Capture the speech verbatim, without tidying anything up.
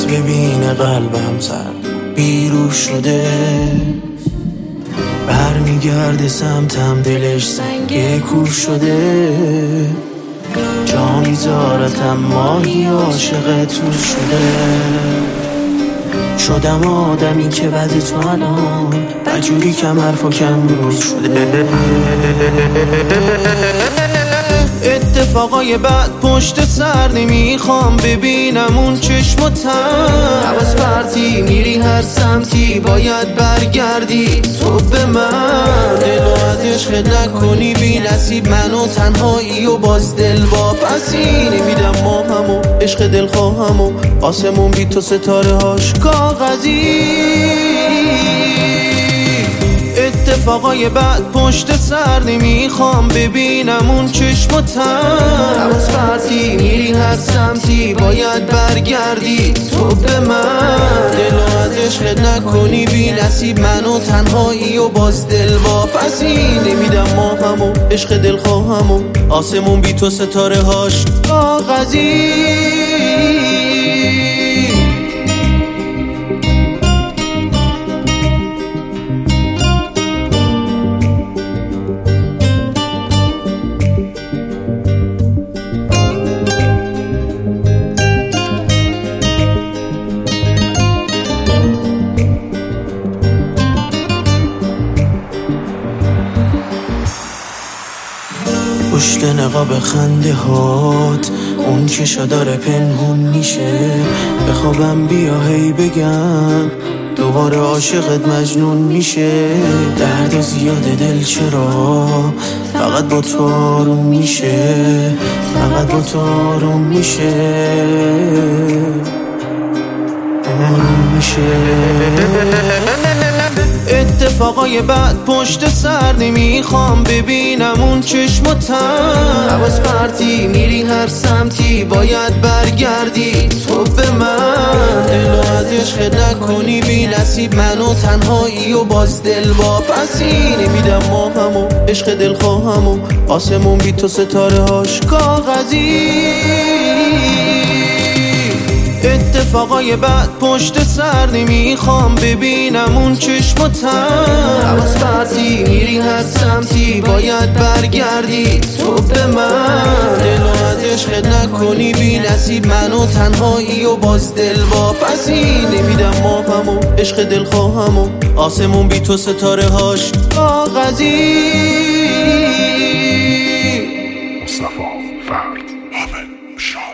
ببین قلبم سرد بیرو شده، برمیگرده سمتم دلش سنگ کور شده، جا میذارتم ماهی عاشق تور شده، شدم آدمی که بعد تو الان بجوری کم حرف و کم رو شده. اتفاقای بعد پشت سر نمیخوام ببینم اون چشم و تن، حواس پرتی میری هر سمتی باید برگردی تو به من، دل و از عشق نکنی بی نصیب منو تنهایی و باز دل واپسی نمیدم ما همو عشق دل خواهم و آسمون بی تو ستاره هاش کاغذی. اتفاقای بعد پشت سر نمیخوام ببینم اون چشم و تن، حواس پرتی میری هر سمتی باید برگردی تو به من، دل و از عشق نکنی بی نصیب منو تنهایی و باز دل واپسی نمیدم ما همو عشق دل خواهم و آسمون بی تو ستاره هاش کاغذی. پشت نقاب خنده هات اون چشا داره پنهون میشه، بخوابم بیا هی بگم دوباره عاشقت مجنون میشه، درد زیاد دل چرا فقط با تو آروم میشه، فقط با تو آروم میشه آروم میشه. اتفاقای بعد پشت سر نمیخوام ببینم اون چشم و تن، حواس پرتی میری هر سمتی باید برگردی تو به من، دل و از عشق نکنی بی نصیب منو تنهایی و باز دل واپسی نمیدم ما همو عشق دل خواهم و آسمون بی تو ستاره هاش کاغذی. اتفاقای بعد پشت سر نمیخوام ببینم اون چشم و تن، حواس پرتی میری هر سمتی باید برگردی تو به من، دل و از عشق نکنی بی نصیب منو تنهایی و باز دل واپسی نمیدم ما همو عشق دل خواهم و آسمون بی تو ستاره هاش کاغذی. مصطفی فرد حافظ شاه.